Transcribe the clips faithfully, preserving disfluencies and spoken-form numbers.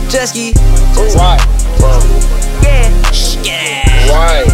jet ski. Right, bro. Yeah. Yeah. Right.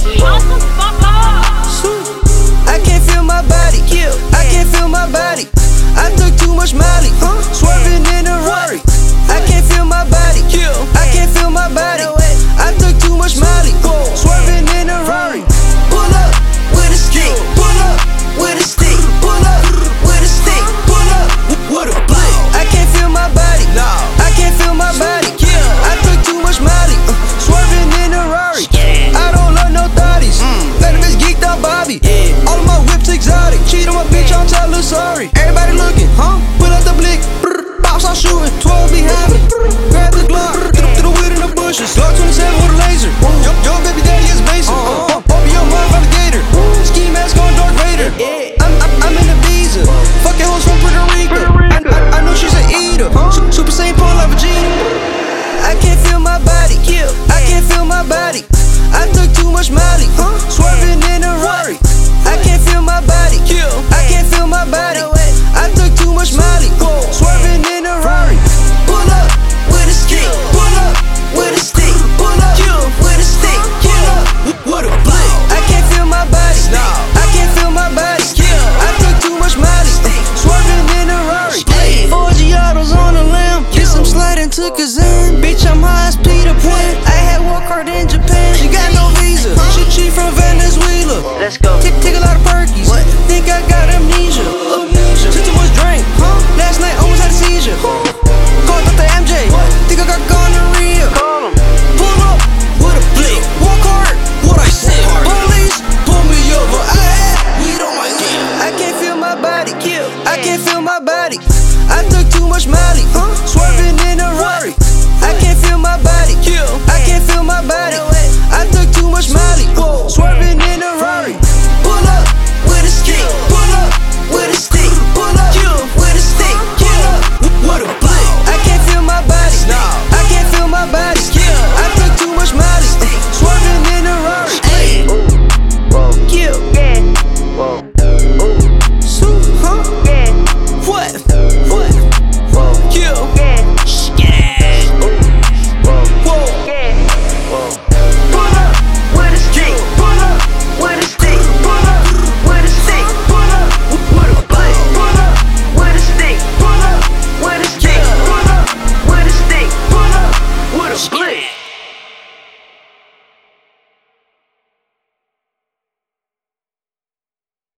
I can't feel my body. I can't feel my body. I took too much Molly. Swerving in a Rari. I can't feel my body. I can't feel my body. I took too much Molly. Swerving in a Rari. Pull up with a stick. Pull up with a stick. Pull up with a stick. Pull up with a blick. I can't feel my body. I can't feel my body. I took too much Molly. Swerving in a Rari. I don't love no thotties. Let a bitch geeked out Bobby. All of my whips exotic. Cheat on my bitch, I don't tell her sorry. Everybody looking, huh? Pull out the blick. Box out shooting. twelve behind me. Grab the Glock. Get up to the weed in the bushes. Glock twenty-seven with a laser. Yo, yo baby daddy is Mason. Uh, open your motherfucking gator. Ski mask on Darth Vader. I'm, I'm, I'm in the visa. Fucking hoes from Puerto Rico. I, I, I know she's an eater. Super Saint Paul like Vegeta. I can't feel my body. I can't feel my body. I took too much Molly. Swerving in a Rari. I can't feel my body. I can't feel my body. I took too much Molly. Swerving in a Rari. Pull up with a stick. Pull up with a stick. Pull up with a stick. Pull up with a blick. I can't feel my body. I can't feel my body. I took too much Molly. Swerving in a Rari. Four Giottos on the lamb. Get some sliding to Kazan. Bitch, I'm high as Peter Pan. I had work hard in Japan. She got no visa. She cheat from Venezuela. Let's go. Take, take a lot of perkies. What? Think I got amnesia. Amnesia. Took too much drink. Huh? Last night almost had a seizure. Called up the M J. What? Think I got gonorrhea. Call him. Pull up with a blick. Walk hard. What I said. Police pull me over. I had weed on my dick. I can't feel my body. I can't feel my body. I took too much Molly. Huh?